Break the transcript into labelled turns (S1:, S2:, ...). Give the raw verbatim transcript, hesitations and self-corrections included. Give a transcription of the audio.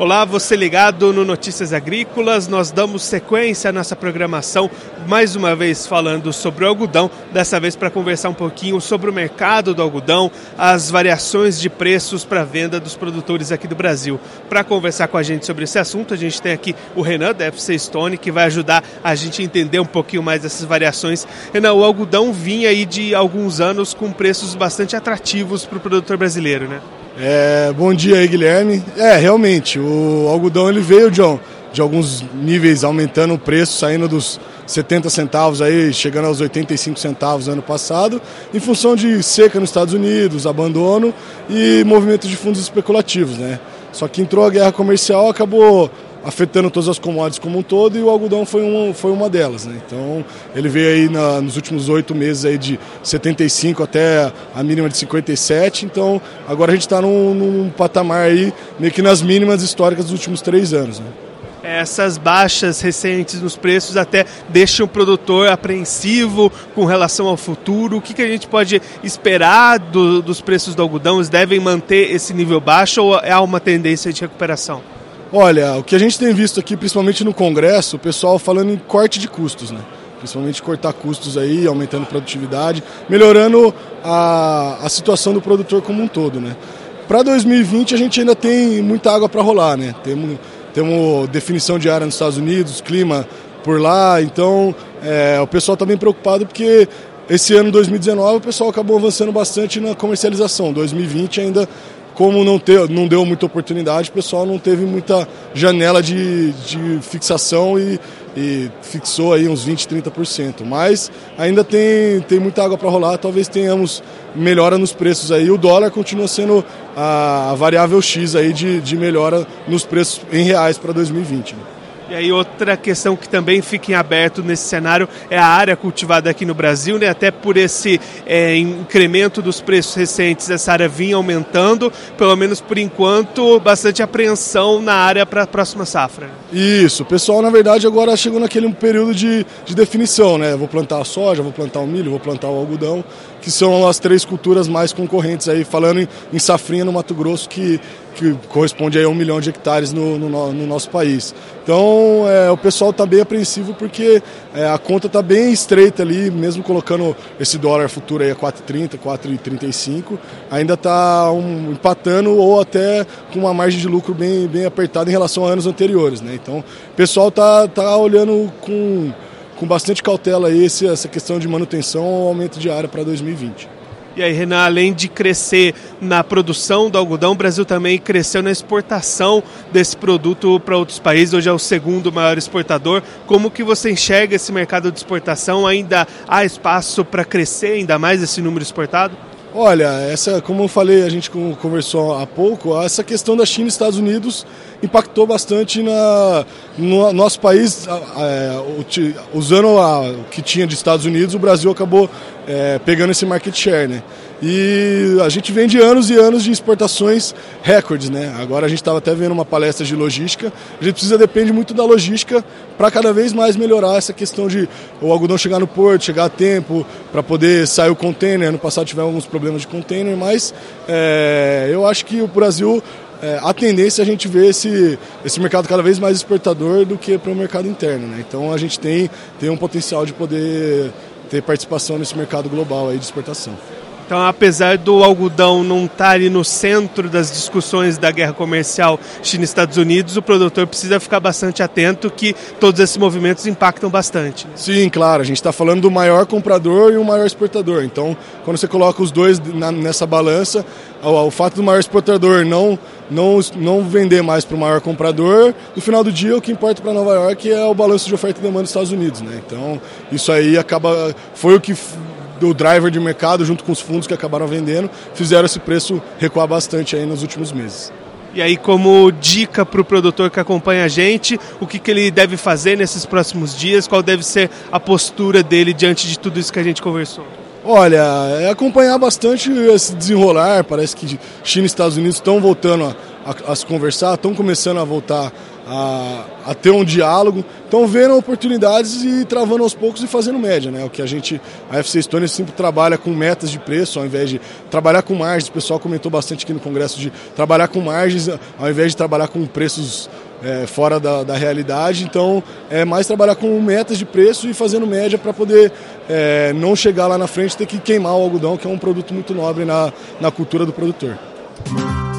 S1: Olá, você ligado no Notícias Agrícolas, nós damos sequência à nossa programação, mais uma vez falando sobre o algodão, dessa vez para conversar um pouquinho sobre o mercado do algodão, as variações de preços para a venda dos produtores aqui do Brasil. Para conversar com a gente sobre esse assunto, a gente tem aqui o Renan da F C Stone, que vai ajudar a gente a entender um pouquinho mais dessas variações. Renan, o algodão vinha aí de alguns anos com preços bastante atrativos para o produtor brasileiro, né?
S2: É, bom dia aí, Guilherme. É, realmente, o algodão ele veio, John, de alguns níveis aumentando o preço, saindo dos setenta centavos, aí, chegando aos oitenta e cinco centavos ano passado, em função de seca nos Estados Unidos, abandono e movimento de fundos especulativos, né? Só que entrou a guerra comercial, acabou afetando todas as commodities como um todo, e o algodão foi uma, foi uma delas, né? Então ele veio aí na, nos últimos oito meses aí de setenta e cinco até a mínima de cinquenta e sete, então agora a gente está num, num patamar aí meio que nas mínimas históricas dos últimos três anos, né?
S1: Essas baixas recentes nos preços até deixam o produtor apreensivo com relação ao futuro. O que, que a gente pode esperar do, dos preços do algodão? Eles devem manter esse nível baixo ou há uma tendência de recuperação?
S2: Olha, o que a gente tem visto aqui, principalmente no Congresso, o pessoal falando em corte de custos, né? Principalmente cortar custos aí, aumentando produtividade, melhorando a, a situação do produtor como um todo, né? Para dois mil e vinte a gente ainda tem muita água para rolar, né? Temos, temos definição de área nos Estados Unidos, clima por lá, então é, o pessoal está bem preocupado porque esse ano, dois mil e dezenove, o pessoal acabou avançando bastante na comercialização. dois mil e vinte ainda, como não, te, não deu muita oportunidade, o pessoal não teve muita janela de, de fixação e, e fixou aí uns vinte, trinta por cento. Mas ainda tem, tem muita água para rolar, talvez tenhamos melhora nos preços aí. O dólar continua sendo a, a variável X aí de, de melhora nos preços em reais para dois mil e vinte. Né?
S1: E aí outra questão que também fica em aberto nesse cenário é a área cultivada aqui no Brasil, né? Até por esse é, incremento dos preços recentes, essa área vinha aumentando, pelo menos por enquanto, bastante apreensão na área para a próxima safra.
S2: Isso, o pessoal na verdade agora chegou naquele período de, de definição, né? Vou plantar a soja, vou plantar o milho, vou plantar o algodão, que são as três culturas mais concorrentes aí, falando em, em safrinha no Mato Grosso, que, que corresponde aí a um milhão de hectares no, no, no nosso país. Então é, o pessoal está bem apreensivo porque é, a conta está bem estreita ali, mesmo colocando esse dólar futuro aí a quatro e trinta, quatro e trinta e cinco, ainda está um, empatando ou até com uma margem de lucro bem, bem apertada em relação a anos anteriores, né? Então o pessoal está tá olhando com... com bastante cautela aí essa questão de manutenção ou aumento de área para dois mil e vinte.
S1: E aí, Renan, além de crescer na produção do algodão, o Brasil também cresceu na exportação desse produto para outros países. Hoje é o segundo maior exportador. Como que você enxerga esse mercado de exportação? Ainda há espaço para crescer ainda mais esse número exportado?
S2: Olha, essa, como eu falei, a gente conversou há pouco, essa questão da China e Estados Unidos impactou bastante na, no nosso país. É, usando a, o que tinha de Estados Unidos, o Brasil acabou é, pegando esse market share, né? E a gente vem de anos e anos de exportações recordes, né? Agora a gente estava até vendo uma palestra de logística. A gente precisa, depende muito da logística para cada vez mais melhorar essa questão de o algodão chegar no porto, chegar a tempo, para poder sair o container. Ano passado tivemos alguns problemas de container, mas é, eu acho que o Brasil, é, a tendência é a gente ver esse, esse mercado cada vez mais exportador do que para o mercado interno, né? Então a gente tem, tem um potencial de poder ter participação nesse mercado global aí de exportação.
S1: Então, apesar do algodão não estar ali no centro das discussões da guerra comercial China e Estados Unidos, o produtor precisa ficar bastante atento que todos esses movimentos impactam bastante. Né?
S2: Sim, claro. A gente está falando do maior comprador e o maior exportador. Então, quando você coloca os dois na, nessa balança, o, o fato do maior exportador não, não, não vender mais para o maior comprador, no final do dia o que importa para Nova York é o balanço de oferta e demanda dos Estados Unidos, né? Então, isso aí acaba, foi o que... o driver de mercado, junto com os fundos que acabaram vendendo, fizeram esse preço recuar bastante aí nos últimos meses.
S1: E aí, como dica para o produtor que acompanha a gente, o que, que ele deve fazer nesses próximos dias? Qual deve ser a postura dele diante de tudo isso que a gente conversou?
S2: Olha, é acompanhar bastante esse desenrolar. Parece que China e Estados Unidos estão voltando a, a, a se conversar, estão começando a voltar a, a ter um diálogo. Então vendo oportunidades e travando aos poucos e fazendo média, né? O que a gente, a F C Stone sempre trabalha com metas de preço, ao invés de trabalhar com margens. O pessoal comentou bastante aqui no congresso de trabalhar com margens, ao invés de trabalhar com preços é, fora da, da realidade. Então é mais trabalhar com metas de preço e fazendo média para poder é, não chegar lá na frente e ter que queimar o algodão, que é um produto muito nobre na, na cultura do produtor.